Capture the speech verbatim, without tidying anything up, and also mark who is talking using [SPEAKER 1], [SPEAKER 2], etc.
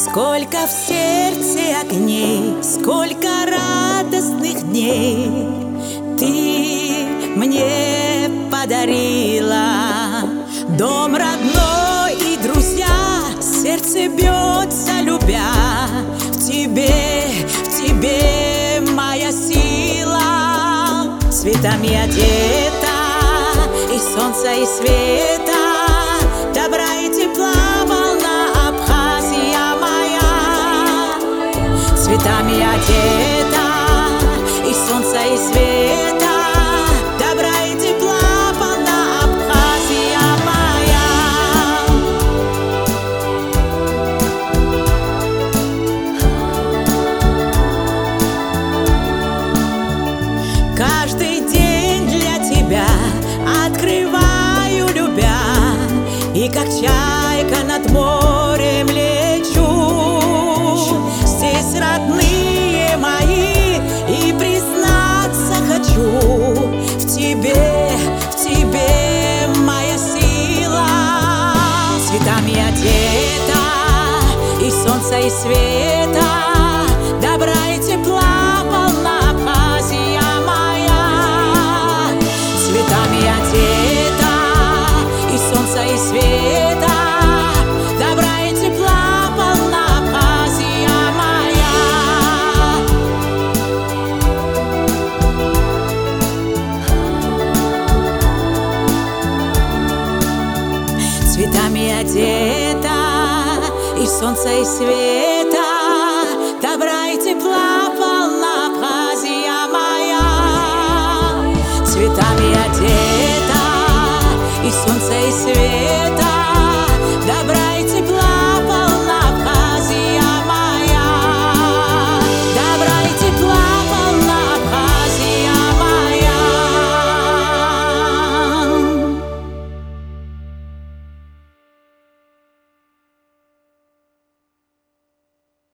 [SPEAKER 1] Сколько в сердце огней, сколько радостных дней ты мне подарила. Дом родной и друзья, сердце бьется, любя. В тебе, в тебе моя сила. Цветами одета, и солнца, и света, добра и тепла волна Абхазия моя. Цветами одета, и солнца, и света, добра и тепла волна Абхазия моя. Каждый день для тебя открываю, любя, и как чайка над морем лечу. Здесь родные мои, и признаться хочу, в тебе, в тебе моя сила. Цветами одета, и солнца, и света, добра и тепла волна Абхазия моя. Цветами одета, и солнца, и света, добра и тепла волна Абхазия моя. Цветами одета, и солнца, и света, добра и тепла волна Абхазия моя. Цветами одета, и солнце, и свет.